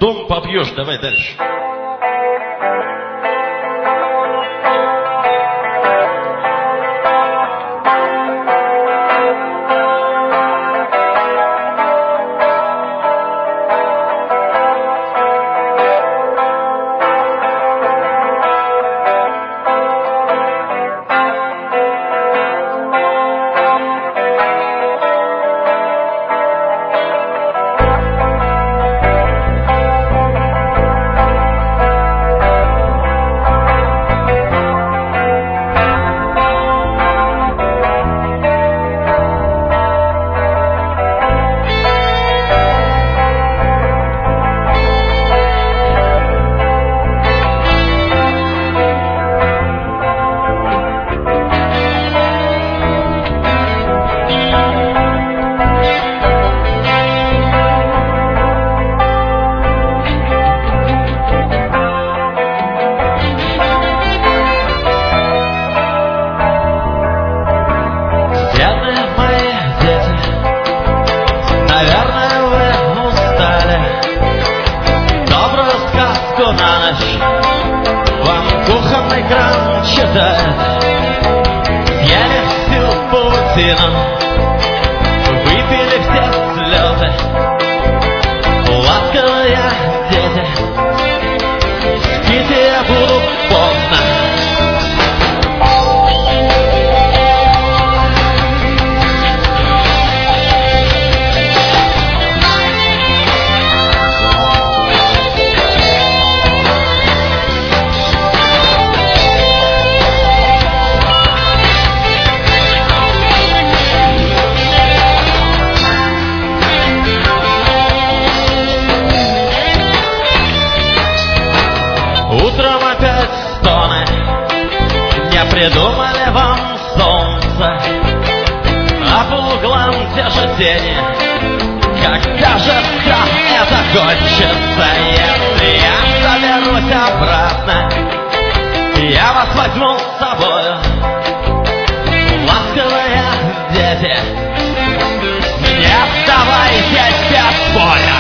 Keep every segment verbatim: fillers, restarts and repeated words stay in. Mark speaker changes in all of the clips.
Speaker 1: Дом побьешь, давай дальше.
Speaker 2: Съели всю паутину, выпили все слезы. Ласковые дети, спите, я буду поздно. Утром опять стоны, не придумали вам солнце, а по углам те же тени. Когда же все это кончится? Если я соберусь обратно, я вас возьму с собою. Ласковые дети, не оставайтесь без боя.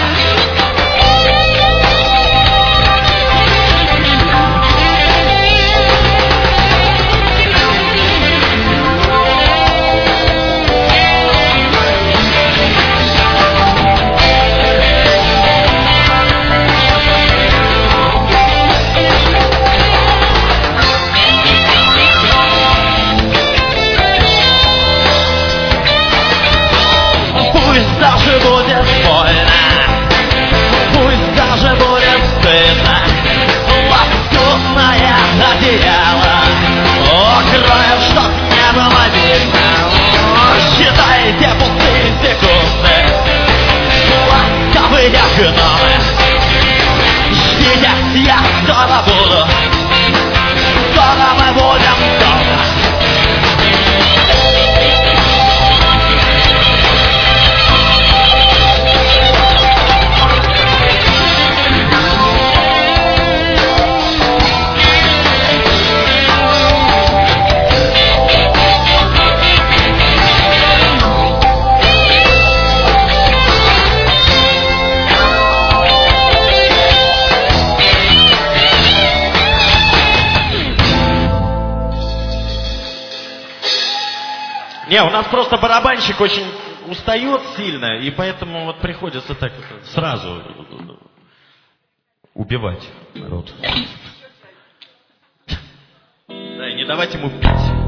Speaker 2: Пусть даже будет больно, пусть даже будет стыдно, лоскутное одеяло укроет, чтоб не было видно. Считайте пустые секунды, ласковые гномы. Ждите, я скоро буду, скоро мы будем дома.
Speaker 1: Не, у нас просто барабанщик очень устает сильно, и поэтому вот приходится так сразу убивать народ. Да, и не давать ему пить.